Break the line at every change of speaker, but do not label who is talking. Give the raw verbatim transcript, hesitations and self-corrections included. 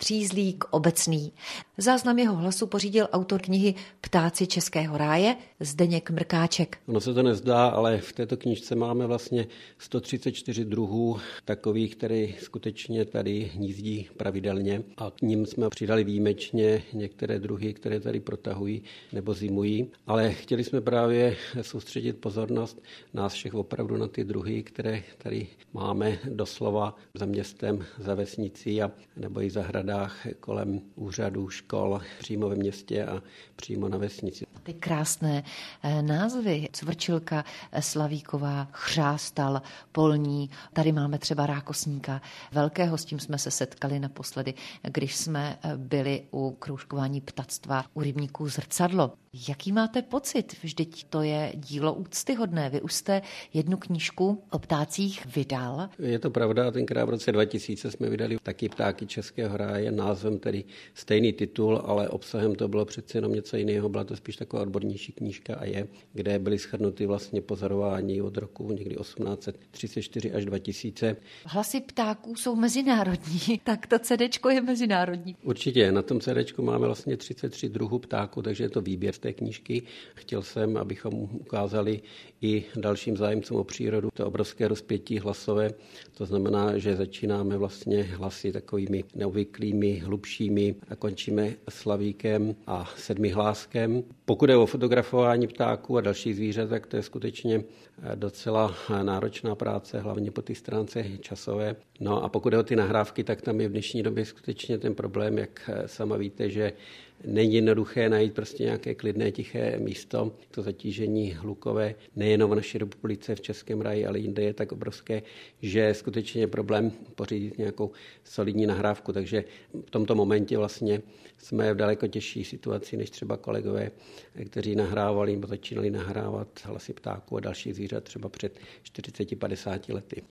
Střízlík obecný. Záznam jeho hlasu pořídil autor knihy Ptáci českého ráje Zdeněk Mrkáček.
Ono se to nezdá, ale v této knížce máme vlastně sto třicet čtyři druhů takových, které skutečně tady hnízdí pravidelně a k nim jsme přidali výjimečně některé druhy, které tady protahují nebo zimují, ale chtěli jsme právě soustředit pozornost nás všech opravdu na ty druhy, které tady máme doslova za městem, za vesnicí a nebo i v zahradách kolem úřadů, škol, přímo ve městě a přímo na vesnici.
Ty krásné názvy, cvrčilka slavíková, chřástal, polní, tady máme třeba rákosníka velkého, s tím jsme se setkali naposledy, když jsme byli u kroužkování ptactva u rybníků Zrcadlo. Jaký máte pocit? Vždyť to je dílo úctyhodné. Vy už jste jednu knížku o ptácích vydal.
Je to pravda, tenkrát v roce dva tisíce jsme vydali taky Ptáky českého ráje, názvem tedy stejný titul, ale obsahem to bylo přece jenom něco jiného, byla to spíš taková odbornější knížka a je, kde byly shrnuty vlastně pozorování od roku někdy osmnáct set třicet čtyři až dva tisíce.
Hlasy ptáků jsou mezinárodní, tak to CDčko je mezinárodní.
Určitě, na tom CDčku máme vlastně třicet tři druhů ptáků, takže je to výběr té knížky. Chtěl jsem, abychom ukázali i dalším zájemcům o přírodu to obrovské rozpětí hlasové. To znamená, že začínáme vlastně hlasy takovými neobvyklými, hlubšími a končíme slavíkem a sedmihláskem. Pokud je o fotografování ptáků a dalších zvířat, tak to je skutečně docela náročná práce, hlavně po té stránce časové. No a pokud je o ty nahrávky, tak tam je v dnešní době skutečně ten problém, jak sama víte, že není jednoduché najít prostě nějaké klidné, tiché místo. To zatížení hlukové nejenom v naší republice, v Českém ráji, ale jinde je tak obrovské, že je skutečně problém pořídit nějakou solidní nahrávku. Takže v tomto momentě vlastně jsme v daleko těžší situaci než třeba kolegové, kteří nahrávali nebo začínali nahrávat hlasy ptáků a dalších zvířat třeba před čtyřiceti padesáti lety.